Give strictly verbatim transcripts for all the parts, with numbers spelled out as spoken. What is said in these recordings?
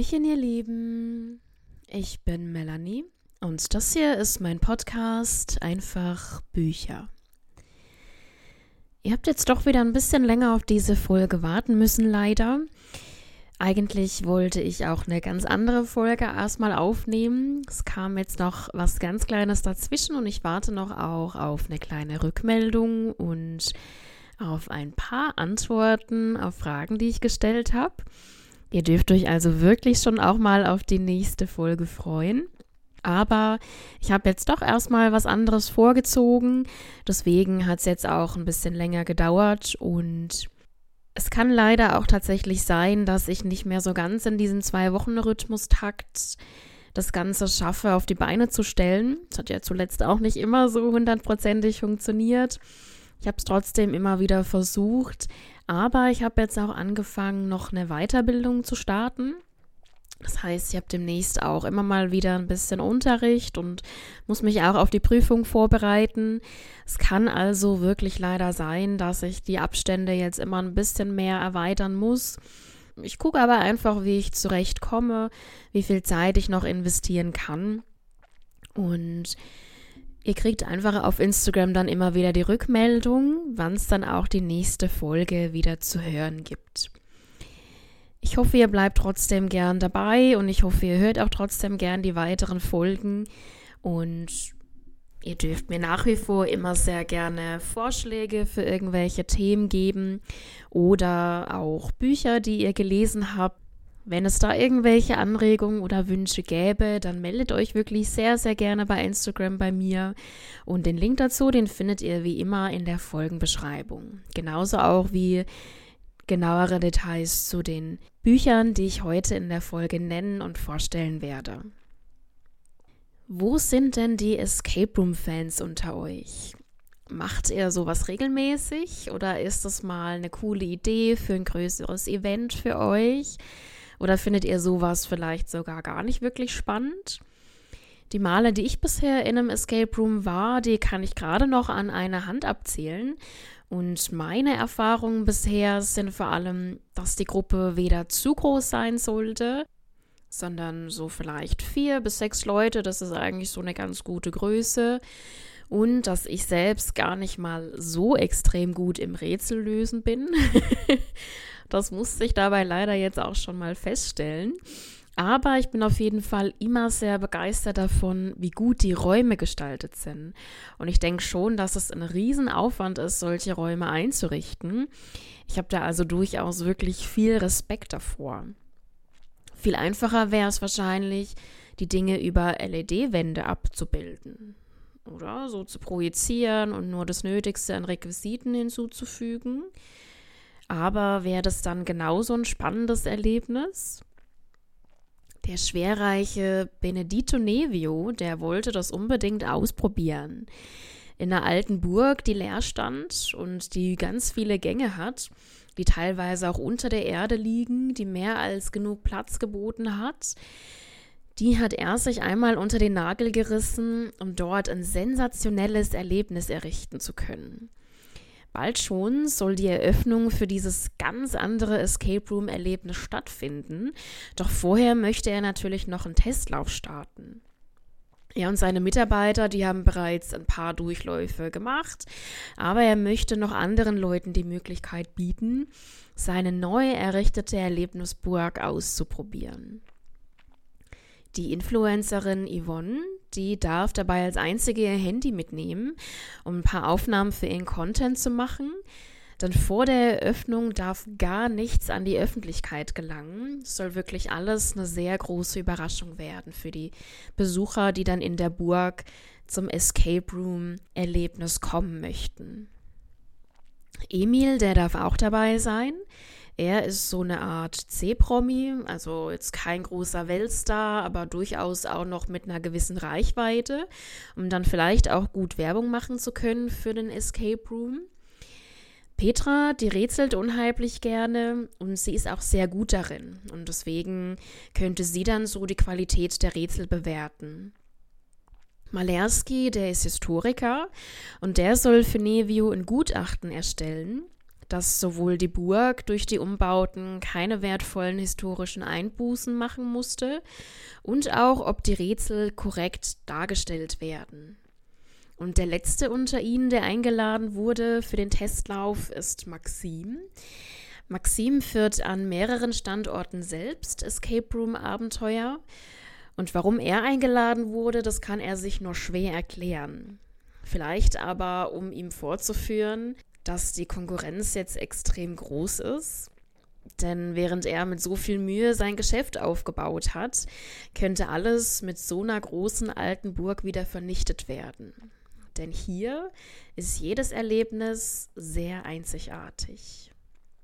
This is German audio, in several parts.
Hallöchen, ihr Lieben. Ich bin Melanie und das hier ist mein Podcast Einfach Bücher. Ihr habt jetzt doch wieder ein bisschen länger auf diese Folge warten müssen, leider. Eigentlich wollte ich auch eine ganz andere Folge erstmal aufnehmen. Es kam jetzt noch was ganz Kleines dazwischen und ich warte noch auch auf eine kleine Rückmeldung und auf ein paar Antworten auf Fragen, die ich gestellt habe. Ihr dürft euch also wirklich schon auch mal auf die nächste Folge freuen. Aber ich habe jetzt doch erstmal was anderes vorgezogen. Deswegen hat es jetzt auch ein bisschen länger gedauert. Und es kann leider auch tatsächlich sein, dass ich nicht mehr so ganz in diesen Zwei-Wochen-Rhythmustakt das Ganze schaffe, auf die Beine zu stellen. Das hat ja zuletzt auch nicht immer so hundertprozentig funktioniert. Ich habe es trotzdem immer wieder versucht, aber ich habe jetzt auch angefangen, noch eine Weiterbildung zu starten. Das heißt, ich habe demnächst auch immer mal wieder ein bisschen Unterricht und muss mich auch auf die Prüfung vorbereiten. Es kann also wirklich leider sein, dass ich die Abstände jetzt immer ein bisschen mehr erweitern muss. Ich gucke aber einfach, wie ich zurechtkomme, wie viel Zeit ich noch investieren kann. Und ihr kriegt einfach auf Instagram dann immer wieder die Rückmeldung, wann es dann auch die nächste Folge wieder zu hören gibt. Ich hoffe, ihr bleibt trotzdem gern dabei und ich hoffe, ihr hört auch trotzdem gern die weiteren Folgen. Und ihr dürft mir nach wie vor immer sehr gerne Vorschläge für irgendwelche Themen geben oder auch Bücher, die ihr gelesen habt. Wenn es da irgendwelche Anregungen oder Wünsche gäbe, dann meldet euch wirklich sehr, sehr gerne bei Instagram bei mir. Und den Link dazu, den findet ihr wie immer in der Folgenbeschreibung. Genauso auch wie genauere Details zu den Büchern, die ich heute in der Folge nennen und vorstellen werde. Wo sind denn die Escape Room-Fans unter euch? Macht ihr sowas regelmäßig oder ist das mal eine coole Idee für ein größeres Event für euch? Oder findet ihr sowas vielleicht sogar gar nicht wirklich spannend? Die Male, die ich bisher in einem Escape Room war, die kann ich gerade noch an einer Hand abzählen. Und meine Erfahrungen bisher sind vor allem, dass die Gruppe weder zu groß sein sollte, sondern so vielleicht vier bis sechs Leute, das ist eigentlich so eine ganz gute Größe. Und dass ich selbst gar nicht mal so extrem gut im Rätsellösen bin. Das musste ich dabei leider jetzt auch schon mal feststellen. Aber ich bin auf jeden Fall immer sehr begeistert davon, wie gut die Räume gestaltet sind. Und ich denke schon, dass es ein Riesenaufwand ist, solche Räume einzurichten. Ich habe da also durchaus wirklich viel Respekt davor. Viel einfacher wäre es wahrscheinlich, die Dinge über L E D-Wände abzubilden. Oder so zu projizieren und nur das Nötigste an Requisiten hinzuzufügen. Aber wäre das dann genauso ein spannendes Erlebnis? Der schwerreiche Benedito Nevio, der wollte das unbedingt ausprobieren. In einer alten Burg, die leer stand und die ganz viele Gänge hat, die teilweise auch unter der Erde liegen, die mehr als genug Platz geboten hat. Die hat er sich einmal unter den Nagel gerissen, um dort ein sensationelles Erlebnis errichten zu können. Bald schon soll die Eröffnung für dieses ganz andere Escape Room-Erlebnis stattfinden, doch vorher möchte er natürlich noch einen Testlauf starten. Er und seine Mitarbeiter, die haben bereits ein paar Durchläufe gemacht, aber er möchte noch anderen Leuten die Möglichkeit bieten, seine neu errichtete Erlebnisburg auszuprobieren. Die Influencerin Yvonne, die darf dabei als einzige ihr Handy mitnehmen, um ein paar Aufnahmen für ihren Content zu machen. Denn vor der Eröffnung darf gar nichts an die Öffentlichkeit gelangen. Es soll wirklich alles eine sehr große Überraschung werden für die Besucher, die dann in der Burg zum Escape Room-Erlebnis kommen möchten. Emil, der darf auch dabei sein. Er ist so eine Art C-Promi, also jetzt kein großer Weltstar, aber durchaus auch noch mit einer gewissen Reichweite, um dann vielleicht auch gut Werbung machen zu können für den Escape Room. Petra, die rätselt unheimlich gerne und sie ist auch sehr gut darin und deswegen könnte sie dann so die Qualität der Rätsel bewerten. Malerski, der ist Historiker und der soll für Nevio ein Gutachten erstellen. dass sowohl die Burg durch die Umbauten keine wertvollen historischen Einbußen machen musste und auch, ob die Rätsel korrekt dargestellt werden. Und der letzte unter ihnen, der eingeladen wurde für den Testlauf, ist Maxim. Maxim führt an mehreren Standorten selbst Escape Room Abenteuer. Und warum er eingeladen wurde, das kann er sich nur schwer erklären. Vielleicht aber, um ihm vorzuführen, dass die Konkurrenz jetzt extrem groß ist. Denn während er mit so viel Mühe sein Geschäft aufgebaut hat, könnte alles mit so einer großen alten Burg wieder vernichtet werden. Denn hier ist jedes Erlebnis sehr einzigartig.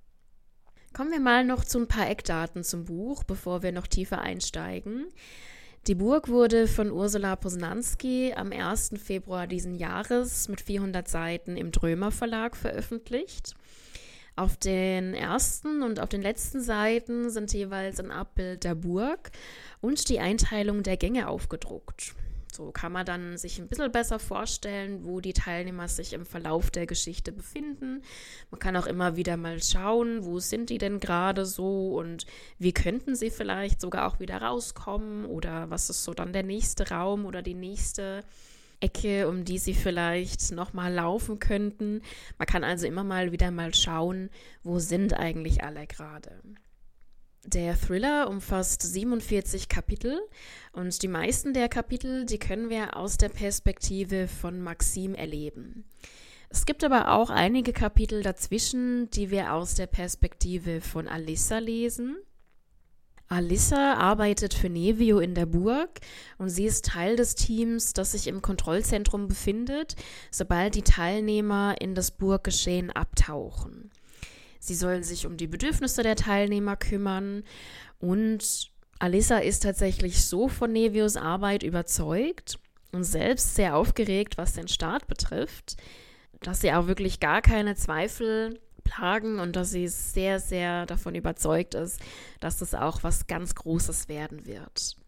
Kommen wir mal noch zu ein paar Eckdaten zum Buch, bevor wir noch tiefer einsteigen. Die Burg wurde von Ursula Posnanski am ersten Februar diesen Jahres mit vierhundert Seiten im Drömer Verlag veröffentlicht. Auf den ersten und auf den letzten Seiten sind jeweils ein Abbild der Burg und die Einteilung der Gänge aufgedruckt. So kann man dann sich ein bisschen besser vorstellen, wo die Teilnehmer sich im Verlauf der Geschichte befinden. Man kann auch immer wieder mal schauen, wo sind die denn gerade so und wie könnten sie vielleicht sogar auch wieder rauskommen oder was ist so dann der nächste Raum oder die nächste Ecke, um die sie vielleicht nochmal laufen könnten. Man kann also immer mal wieder mal schauen, wo sind eigentlich alle gerade. Der Thriller umfasst siebenundvierzig Kapitel und die meisten der Kapitel, die können wir aus der Perspektive von Maxim erleben. Es gibt aber auch einige Kapitel dazwischen, die wir aus der Perspektive von Alyssa lesen. Alyssa arbeitet für Nevio in der Burg und sie ist Teil des Teams, das sich im Kontrollzentrum befindet, sobald die Teilnehmer in das Burggeschehen abtauchen. Sie soll sich um die Bedürfnisse der Teilnehmer kümmern und Alyssa ist tatsächlich so von Nevios Arbeit überzeugt und selbst sehr aufgeregt, was den Start betrifft, dass sie auch wirklich gar keine Zweifel plagen und dass sie sehr, sehr davon überzeugt ist, dass das auch was ganz Großes werden wird.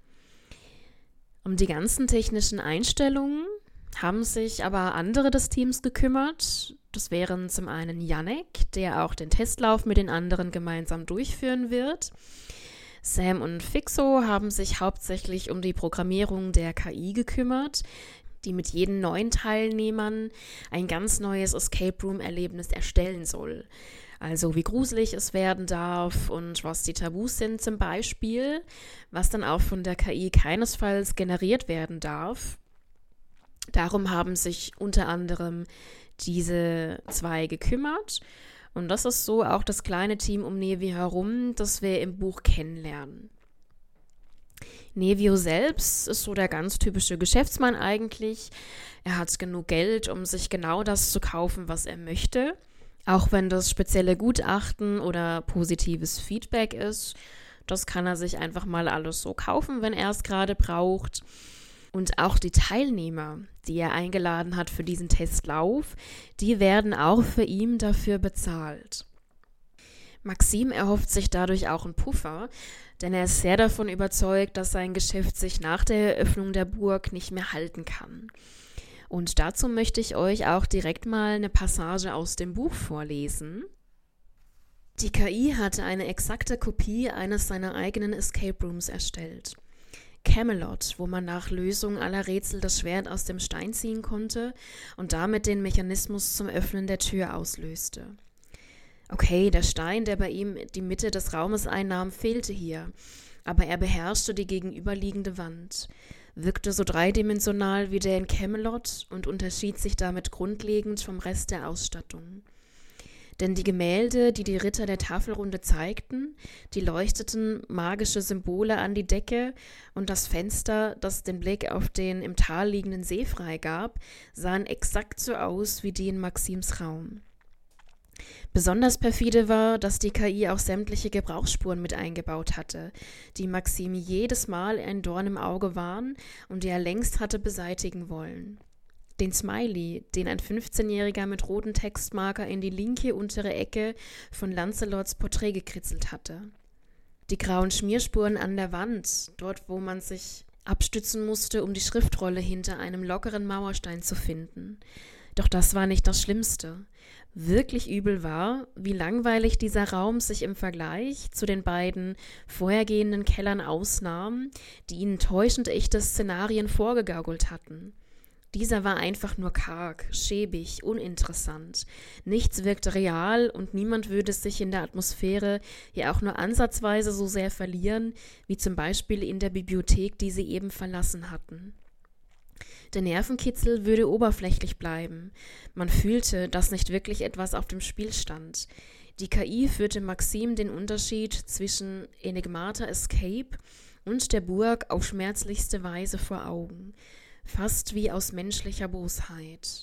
Um die ganzen technischen Einstellungen haben sich aber andere des Teams gekümmert. Das wären zum einen Yannick, der auch den Testlauf mit den anderen gemeinsam durchführen wird. Sam und Fixo haben sich hauptsächlich um die Programmierung der K I gekümmert, die mit jedem neuen Teilnehmern ein ganz neues Escape Room-Erlebnis erstellen soll. Also wie gruselig es werden darf und was die Tabus sind zum Beispiel, was dann auch von der K I keinesfalls generiert werden darf. Darum haben sich unter anderem diese zwei gekümmert. Und das ist so auch das kleine Team um Nevio herum, das wir im Buch kennenlernen. Nevio selbst ist so der ganz typische Geschäftsmann eigentlich. Er hat genug Geld, um sich genau das zu kaufen, was er möchte. Auch wenn das spezielle Gutachten oder positives Feedback ist, das kann er sich einfach mal alles so kaufen, wenn er es gerade braucht. Und auch die Teilnehmer, die er eingeladen hat für diesen Testlauf, die werden auch für ihn dafür bezahlt. Maxim erhofft sich dadurch auch einen Puffer, denn er ist sehr davon überzeugt, dass sein Geschäft sich nach der Eröffnung der Burg nicht mehr halten kann. Und dazu möchte ich euch auch direkt mal eine Passage aus dem Buch vorlesen. Die K I hatte eine exakte Kopie eines seiner eigenen Escape Rooms erstellt. Camelot, wo man nach Lösung aller Rätsel das Schwert aus dem Stein ziehen konnte und damit den Mechanismus zum Öffnen der Tür auslöste. Okay, der Stein, der bei ihm die Mitte des Raumes einnahm, fehlte hier, aber er beherrschte die gegenüberliegende Wand, wirkte so dreidimensional wie der in Camelot und unterschied sich damit grundlegend vom Rest der Ausstattung. Denn die Gemälde, die die Ritter der Tafelrunde zeigten, die leuchteten magische Symbole an die Decke und das Fenster, das den Blick auf den im Tal liegenden See freigab, sahen exakt so aus wie die in Maxims Raum. Besonders perfide war, dass die K I auch sämtliche Gebrauchsspuren mit eingebaut hatte, die Maxim jedes Mal ein Dorn im Auge waren und die er längst hatte beseitigen wollen. Den Smiley, den ein fünfzehnjähriger mit roten Textmarker in die linke untere Ecke von Lancelots Porträt gekritzelt hatte. Die grauen Schmierspuren an der Wand, dort wo man sich abstützen musste, um die Schriftrolle hinter einem lockeren Mauerstein zu finden. Doch das war nicht das Schlimmste. Wirklich übel war, wie langweilig dieser Raum sich im Vergleich zu den beiden vorhergehenden Kellern ausnahm, die ihnen täuschend echte Szenarien vorgegaukelt hatten. Dieser war einfach nur karg, schäbig, uninteressant. Nichts wirkte real und niemand würde sich in der Atmosphäre ja auch nur ansatzweise so sehr verlieren, wie zum Beispiel in der Bibliothek, die sie eben verlassen hatten. Der Nervenkitzel würde oberflächlich bleiben. Man fühlte, dass nicht wirklich etwas auf dem Spiel stand. Die K I führte Maxim den Unterschied zwischen Enigmata Escape und der Burg auf schmerzlichste Weise vor Augen. Fast wie aus menschlicher Bosheit.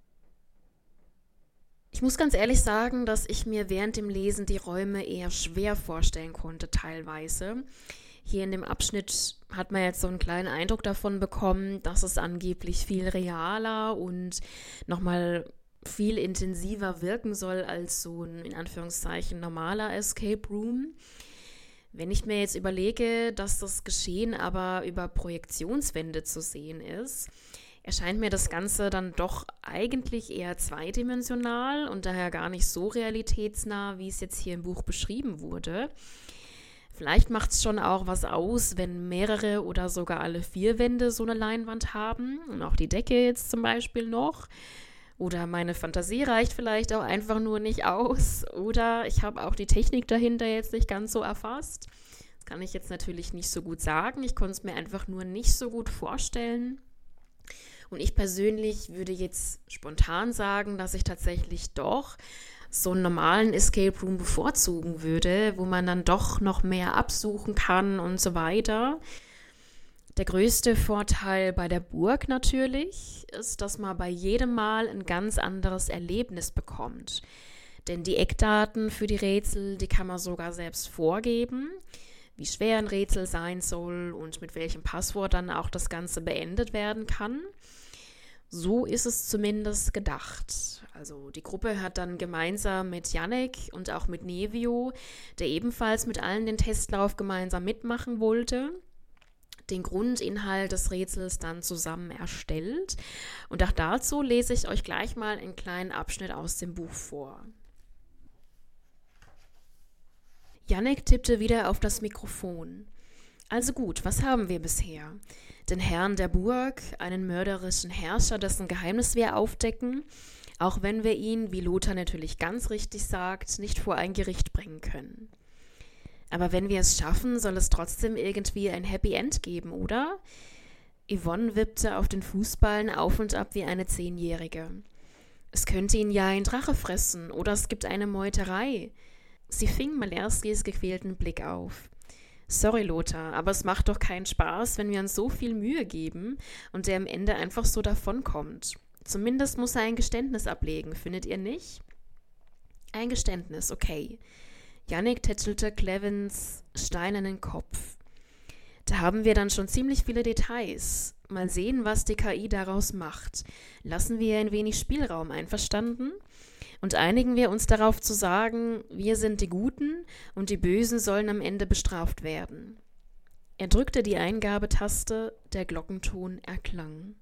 Ich muss ganz ehrlich sagen, dass ich mir während dem Lesen die Räume eher schwer vorstellen konnte, teilweise. Hier in dem Abschnitt hat man jetzt so einen kleinen Eindruck davon bekommen, dass es angeblich viel realer und nochmal viel intensiver wirken soll als so ein, in Anführungszeichen, normaler Escape Room. Wenn ich mir jetzt überlege, dass das Geschehen aber über Projektionswände zu sehen ist, erscheint mir das Ganze dann doch eigentlich eher zweidimensional und daher gar nicht so realitätsnah, wie es jetzt hier im Buch beschrieben wurde. Vielleicht macht es schon auch was aus, wenn mehrere oder sogar alle vier Wände so eine Leinwand haben und auch die Decke jetzt zum Beispiel noch. Oder meine Fantasie reicht vielleicht auch einfach nur nicht aus. Oder ich habe auch die Technik dahinter jetzt nicht ganz so erfasst. Das kann ich jetzt natürlich nicht so gut sagen. Ich konnte es mir einfach nur nicht so gut vorstellen. Und ich persönlich würde jetzt spontan sagen, dass ich tatsächlich doch so einen normalen Escape Room bevorzugen würde, wo man dann doch noch mehr absuchen kann und so weiter. Der größte Vorteil bei der Burg natürlich ist, dass man bei jedem Mal ein ganz anderes Erlebnis bekommt. Denn die Eckdaten für die Rätsel, die kann man sogar selbst vorgeben, wie schwer ein Rätsel sein soll und mit welchem Passwort dann auch das Ganze beendet werden kann. So ist es zumindest gedacht. Also die Gruppe hat dann gemeinsam mit Jannik und auch mit Nevio, der ebenfalls mit allen den Testlauf gemeinsam mitmachen wollte, den Grundinhalt des Rätsels dann zusammen erstellt. Und auch dazu lese ich euch gleich mal einen kleinen Abschnitt aus dem Buch vor. Jannik tippte wieder auf das Mikrofon. Also gut, was haben wir bisher? Den Herrn der Burg, einen mörderischen Herrscher, dessen Geheimnis wir aufdecken, auch wenn wir ihn, wie Lothar natürlich ganz richtig sagt, nicht vor ein Gericht bringen können. Aber wenn wir es schaffen, soll es trotzdem irgendwie ein Happy End geben, oder? Yvonne wippte auf den Fußballen auf und ab wie eine Zehnjährige. Es könnte ihn ja ein Drache fressen, oder es gibt eine Meuterei. Sie fing Malerskis gequälten Blick auf. Sorry, Lothar, aber es macht doch keinen Spaß, wenn wir uns so viel Mühe geben und der am Ende einfach so davonkommt. Zumindest muss er ein Geständnis ablegen, findet ihr nicht? Ein Geständnis, okay. Jannik tätschelte Clevins steinernen Kopf. Da haben wir dann schon ziemlich viele Details. Mal sehen, was die K I daraus macht. Lassen wir ein wenig Spielraum, einverstanden? Und einigen wir uns darauf zu sagen, wir sind die Guten und die Bösen sollen am Ende bestraft werden. Er drückte die Eingabetaste, der Glockenton erklang.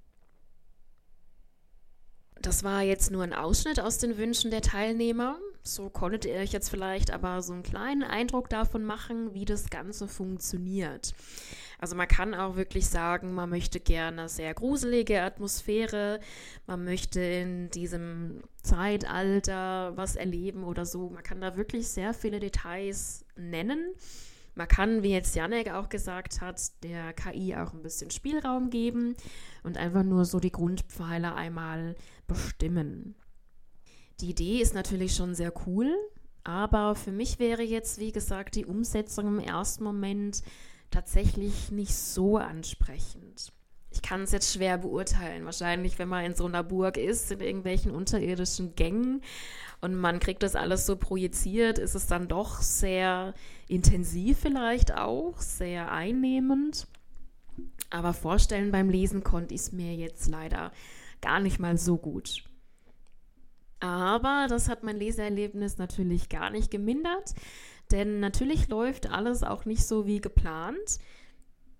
Das war jetzt nur ein Ausschnitt aus den Wünschen der Teilnehmer. So konntet ihr euch jetzt vielleicht aber so einen kleinen Eindruck davon machen, wie das Ganze funktioniert. Also man kann auch wirklich sagen, man möchte gerne sehr gruselige Atmosphäre, man möchte in diesem Zeitalter was erleben oder so. Man kann da wirklich sehr viele Details nennen. Man kann, wie jetzt Jannik auch gesagt hat, der K I auch ein bisschen Spielraum geben und einfach nur so die Grundpfeiler einmal bestimmen. Die Idee ist natürlich schon sehr cool, aber für mich wäre jetzt, wie gesagt, die Umsetzung im ersten Moment tatsächlich nicht so ansprechend. Ich kann es jetzt schwer beurteilen. Wahrscheinlich, wenn man in so einer Burg ist, in irgendwelchen unterirdischen Gängen und man kriegt das alles so projiziert, ist es dann doch sehr intensiv vielleicht auch, sehr einnehmend. Aber vorstellen beim Lesen konnte ich es mir jetzt leider gar nicht mal so gut. Aber das hat mein Leseerlebnis natürlich gar nicht gemindert, denn natürlich läuft alles auch nicht so wie geplant.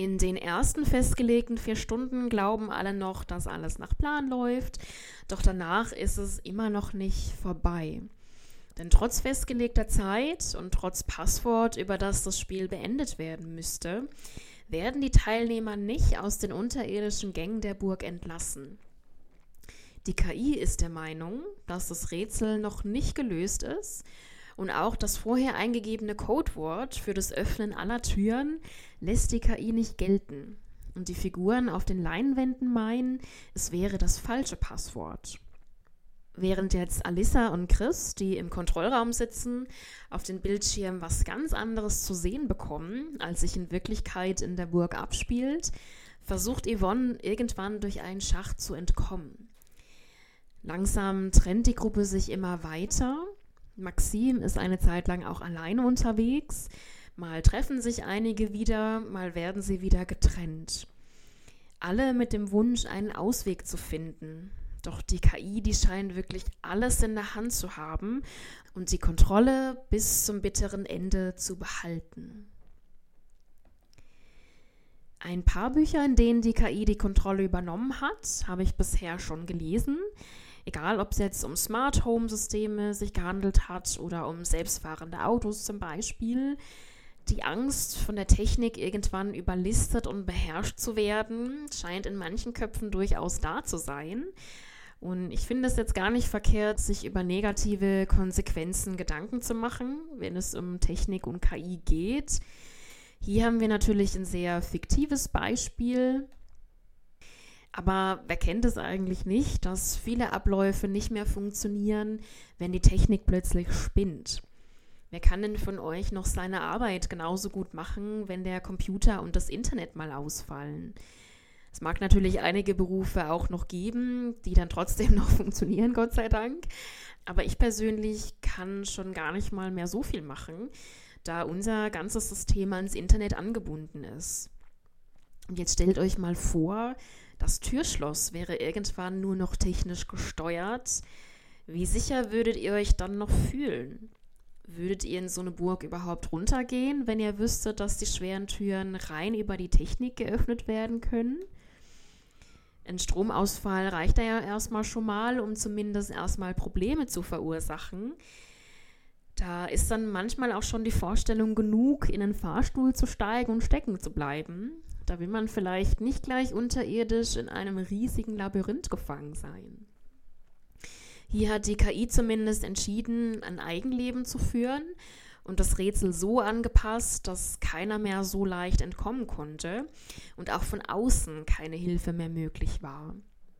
In den ersten festgelegten vier Stunden glauben alle noch, dass alles nach Plan läuft, doch danach ist es immer noch nicht vorbei. Denn trotz festgelegter Zeit und trotz Passwort, über das das Spiel beendet werden müsste, werden die Teilnehmer nicht aus den unterirdischen Gängen der Burg entlassen. Die K I ist der Meinung, dass das Rätsel noch nicht gelöst ist und auch das vorher eingegebene Codewort für das Öffnen aller Türen lässt die K I nicht gelten. Und die Figuren auf den Leinwänden meinen, es wäre das falsche Passwort. Während jetzt Alyssa und Chris, die im Kontrollraum sitzen, auf den Bildschirm was ganz anderes zu sehen bekommen, als sich in Wirklichkeit in der Burg abspielt, versucht Yvonne irgendwann durch einen Schacht zu entkommen. Langsam trennt die Gruppe sich immer weiter. Maxime ist eine Zeit lang auch alleine unterwegs. Mal treffen sich einige wieder, mal werden sie wieder getrennt. Alle mit dem Wunsch, einen Ausweg zu finden. Doch die K I, die scheint wirklich alles in der Hand zu haben und die Kontrolle bis zum bitteren Ende zu behalten. Ein paar Bücher, in denen die K I die Kontrolle übernommen hat, habe ich bisher schon gelesen. Egal, ob es jetzt um Smart Home Systeme sich gehandelt hat oder um selbstfahrende Autos zum Beispiel. Die Angst, von der Technik irgendwann überlistet und beherrscht zu werden, scheint in manchen Köpfen durchaus da zu sein. Und ich finde es jetzt gar nicht verkehrt, sich über negative Konsequenzen Gedanken zu machen, wenn es um Technik und K I geht. Hier haben wir natürlich ein sehr fiktives Beispiel. Aber wer kennt es eigentlich nicht, dass viele Abläufe nicht mehr funktionieren, wenn die Technik plötzlich spinnt? Wer kann denn von euch noch seine Arbeit genauso gut machen, wenn der Computer und das Internet mal ausfallen? Es mag natürlich einige Berufe auch noch geben, die dann trotzdem noch funktionieren, Gott sei Dank. Aber ich persönlich kann schon gar nicht mal mehr so viel machen, da unser ganzes System ans Internet angebunden ist. Und jetzt stellt euch mal vor, das Türschloss wäre irgendwann nur noch technisch gesteuert. Wie sicher würdet ihr euch dann noch fühlen? Würdet ihr in so eine Burg überhaupt runtergehen, wenn ihr wüsstet, dass die schweren Türen rein über die Technik geöffnet werden können? Ein Stromausfall reicht ja erstmal schon mal, um zumindest erstmal Probleme zu verursachen. Da ist dann manchmal auch schon die Vorstellung genug, in einen Fahrstuhl zu steigen und stecken zu bleiben. Da will man vielleicht nicht gleich unterirdisch in einem riesigen Labyrinth gefangen sein. Hier hat die K I zumindest entschieden, ein Eigenleben zu führen und das Rätsel so angepasst, dass keiner mehr so leicht entkommen konnte und auch von außen keine Hilfe mehr möglich war.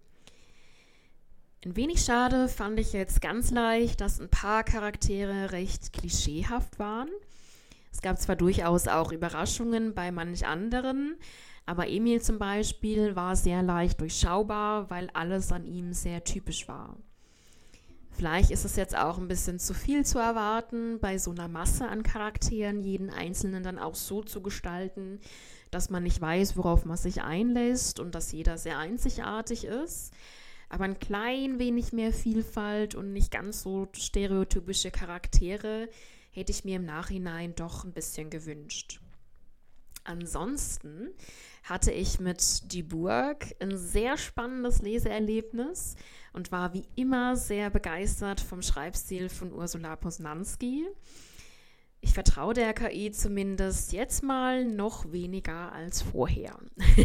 Ein wenig schade fand ich jetzt ganz leicht, dass ein paar Charaktere recht klischeehaft waren. Es gab zwar durchaus auch Überraschungen bei manch anderen, aber Emil zum Beispiel war sehr leicht durchschaubar, weil alles an ihm sehr typisch war. Vielleicht ist es jetzt auch ein bisschen zu viel zu erwarten, bei so einer Masse an Charakteren jeden Einzelnen dann auch so zu gestalten, dass man nicht weiß, worauf man sich einlässt und dass jeder sehr einzigartig ist. Aber ein klein wenig mehr Vielfalt und nicht ganz so stereotypische Charaktere hätte ich mir im Nachhinein doch ein bisschen gewünscht. Ansonsten hatte ich mit Die Burg ein sehr spannendes Leseerlebnis und war wie immer sehr begeistert vom Schreibstil von Ursula Posnanski. Ich vertraue der K I zumindest jetzt mal noch weniger als vorher.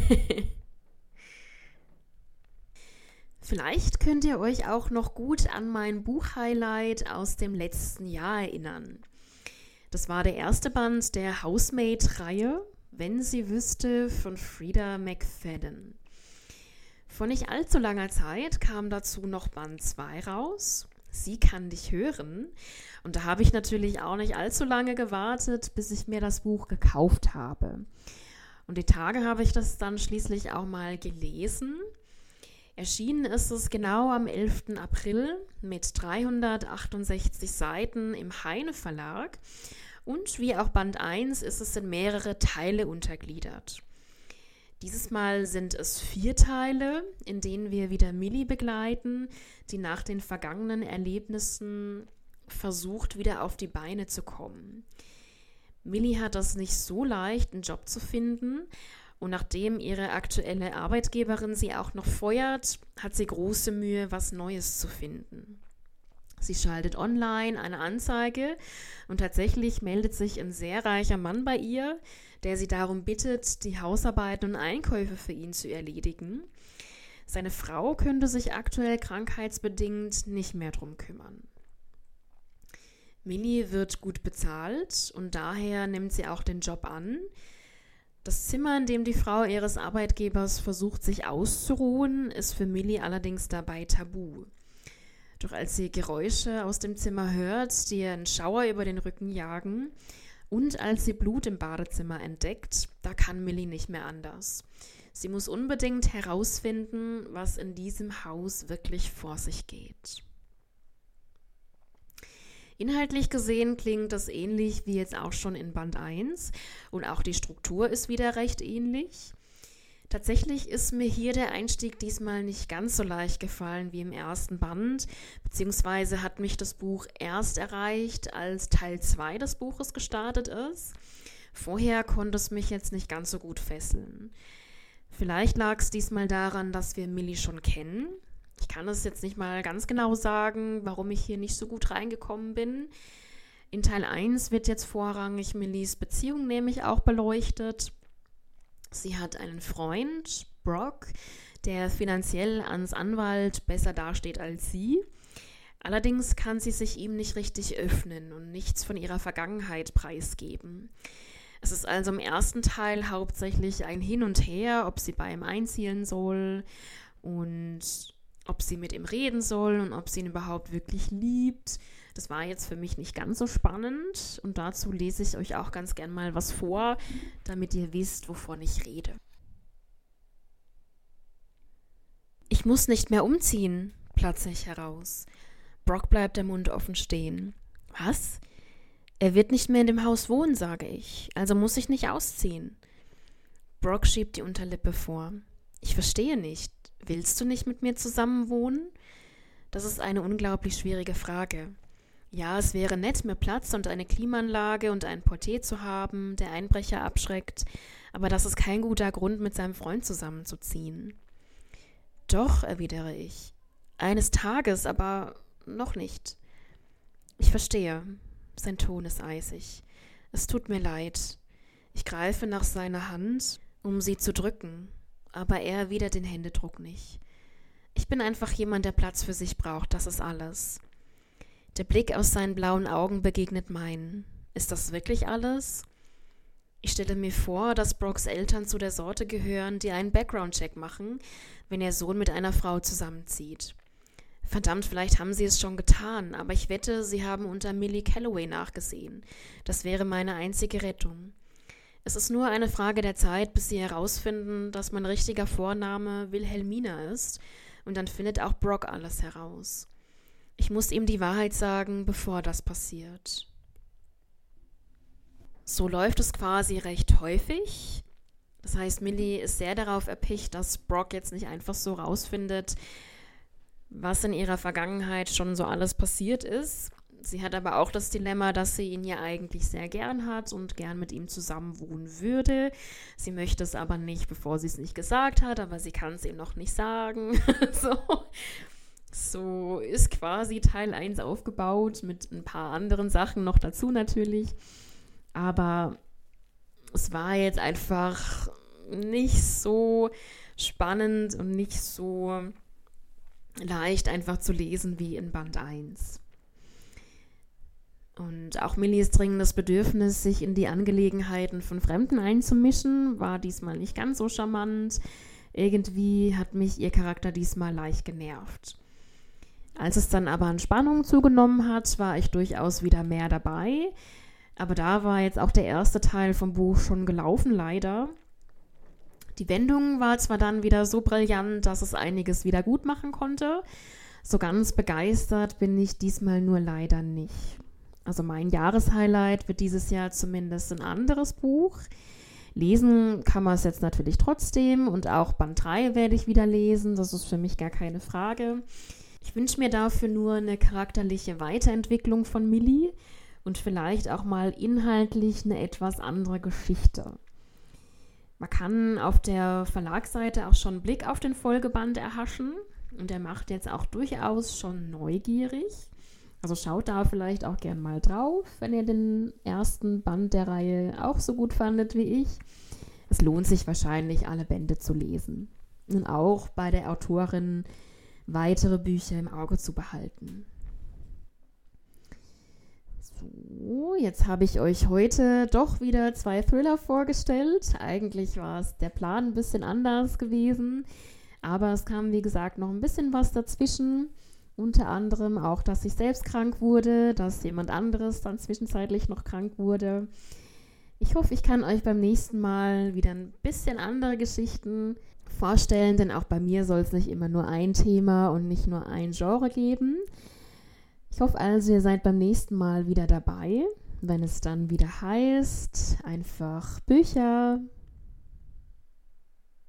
Vielleicht könnt ihr euch auch noch gut an mein Buchhighlight aus dem letzten Jahr erinnern. Das war der erste Band der Housemaid-Reihe, Wenn sie wüsste, von Frida McFadden. Vor nicht allzu langer Zeit kam dazu noch Band zwei raus, Sie kann dich hören. Und da habe ich natürlich auch nicht allzu lange gewartet, bis ich mir das Buch gekauft habe. Und die Tage habe ich das dann schließlich auch mal gelesen. Erschienen ist es genau am elften April mit dreihundertachtundsechzig Seiten im Heine Verlag und wie auch Band eins ist es in mehrere Teile untergliedert. Dieses Mal sind es vier Teile, in denen wir wieder Millie begleiten, die nach den vergangenen Erlebnissen versucht, wieder auf die Beine zu kommen. Millie hat das nicht so leicht, einen Job zu finden Und nachdem ihre aktuelle Arbeitgeberin sie auch noch feuert, hat sie große Mühe, was Neues zu finden. Sie schaltet online eine Anzeige und tatsächlich meldet sich ein sehr reicher Mann bei ihr, der sie darum bittet, die Hausarbeiten und Einkäufe für ihn zu erledigen. Seine Frau könnte sich aktuell krankheitsbedingt nicht mehr drum kümmern. Millie wird gut bezahlt und daher nimmt sie auch den Job an. Das Zimmer, in dem die Frau ihres Arbeitgebers versucht, sich auszuruhen, ist für Millie allerdings dabei tabu. Doch als sie Geräusche aus dem Zimmer hört, die ihr einen Schauer über den Rücken jagen, und als sie Blut im Badezimmer entdeckt, da kann Millie nicht mehr anders. Sie muss unbedingt herausfinden, was in diesem Haus wirklich vor sich geht. Inhaltlich gesehen klingt das ähnlich wie jetzt auch schon in Band eins und auch die Struktur ist wieder recht ähnlich. Tatsächlich ist mir hier der Einstieg diesmal nicht ganz so leicht gefallen wie im ersten Band, beziehungsweise hat mich das Buch erst erreicht, als Teil zwei des Buches gestartet ist. Vorher konnte es mich jetzt nicht ganz so gut fesseln. Vielleicht lag es diesmal daran, dass wir Millie schon kennen. Ich kann es jetzt nicht mal ganz genau sagen, warum ich hier nicht so gut reingekommen bin. In Teil eins wird jetzt vorrangig Millies Beziehung nämlich auch beleuchtet. Sie hat einen Freund, Brock, der finanziell als Anwalt besser dasteht als sie. Allerdings kann sie sich ihm nicht richtig öffnen und nichts von ihrer Vergangenheit preisgeben. Es ist also im ersten Teil hauptsächlich ein Hin und Her, ob sie bei ihm einziehen soll und ob sie mit ihm reden soll und ob sie ihn überhaupt wirklich liebt. Das war jetzt für mich nicht ganz so spannend und dazu lese ich euch auch ganz gern mal was vor, damit ihr wisst, wovon ich rede. Ich muss nicht mehr umziehen, platze ich heraus. Brock bleibt der Mund offen stehen. Was? Er wird nicht mehr in dem Haus wohnen, sage ich, also muss ich nicht ausziehen. Brock schiebt die Unterlippe vor. Ich verstehe nicht. Willst du nicht mit mir zusammen wohnen? Das ist eine unglaublich schwierige Frage. Ja, es wäre nett, mehr Platz und eine Klimaanlage und einen Portier zu haben, der Einbrecher abschreckt, aber das ist kein guter Grund, mit seinem Freund zusammenzuziehen. Doch, erwidere ich. Eines Tages, aber noch nicht. Ich verstehe. Sein Ton ist eisig. Es tut mir leid. Ich greife nach seiner Hand, um sie zu drücken, aber er erwidert den Händedruck nicht. Ich bin einfach jemand, der Platz für sich braucht, das ist alles. Der Blick aus seinen blauen Augen begegnet meinen. Ist das wirklich alles? Ich stelle mir vor, dass Brocks Eltern zu der Sorte gehören, die einen Background-Check machen, wenn ihr Sohn mit einer Frau zusammenzieht. Verdammt, vielleicht haben sie es schon getan, aber ich wette, sie haben unter Millie Calloway nachgesehen. Das wäre meine einzige Rettung. Es ist nur eine Frage der Zeit, bis sie herausfinden, dass mein richtiger Vorname Wilhelmina ist, und dann findet auch Brock alles heraus. Ich muss ihm die Wahrheit sagen, bevor das passiert. So läuft es quasi recht häufig. Das heißt, Millie ist sehr darauf erpicht, dass Brock jetzt nicht einfach so rausfindet, was in ihrer Vergangenheit schon so alles passiert ist. Sie hat aber auch das Dilemma, dass sie ihn ja eigentlich sehr gern hat und gern mit ihm zusammen wohnen würde. Sie möchte es aber nicht, bevor sie es nicht gesagt hat, aber sie kann es ihm noch nicht sagen. so. So ist quasi Teil eins aufgebaut, mit ein paar anderen Sachen noch dazu natürlich. Aber es war jetzt einfach nicht so spannend und nicht so leicht einfach zu lesen wie in Band eins. Und auch Millies dringendes Bedürfnis, sich in die Angelegenheiten von Fremden einzumischen, war diesmal nicht ganz so charmant. Irgendwie hat mich ihr Charakter diesmal leicht genervt. Als es dann aber an Spannung zugenommen hat, war ich durchaus wieder mehr dabei. Aber da war jetzt auch der erste Teil vom Buch schon gelaufen, leider. Die Wendung war zwar dann wieder so brillant, dass es einiges wieder gut machen konnte. So ganz begeistert bin ich diesmal nur leider nicht. Also mein Jahreshighlight wird dieses Jahr zumindest ein anderes Buch. Lesen kann man es jetzt natürlich trotzdem und auch Band drei werde ich wieder lesen, das ist für mich gar keine Frage. Ich wünsche mir dafür nur eine charakterliche Weiterentwicklung von Millie und vielleicht auch mal inhaltlich eine etwas andere Geschichte. Man kann auf der Verlagsseite auch schon einen Blick auf den Folgeband erhaschen und der macht jetzt auch durchaus schon neugierig. Also schaut da vielleicht auch gern mal drauf, wenn ihr den ersten Band der Reihe auch so gut fandet wie ich. Es lohnt sich wahrscheinlich, alle Bände zu lesen und auch bei der Autorin weitere Bücher im Auge zu behalten. So, jetzt habe ich euch heute doch wieder zwei Thriller vorgestellt. Eigentlich war es der Plan ein bisschen anders gewesen, aber es kam, wie gesagt, noch ein bisschen was dazwischen. Unter anderem auch, dass ich selbst krank wurde, dass jemand anderes dann zwischenzeitlich noch krank wurde. Ich hoffe, ich kann euch beim nächsten Mal wieder ein bisschen andere Geschichten vorstellen, denn auch bei mir soll es nicht immer nur ein Thema und nicht nur ein Genre geben. Ich hoffe also, ihr seid beim nächsten Mal wieder dabei, wenn es dann wieder heißt, einfach Bücher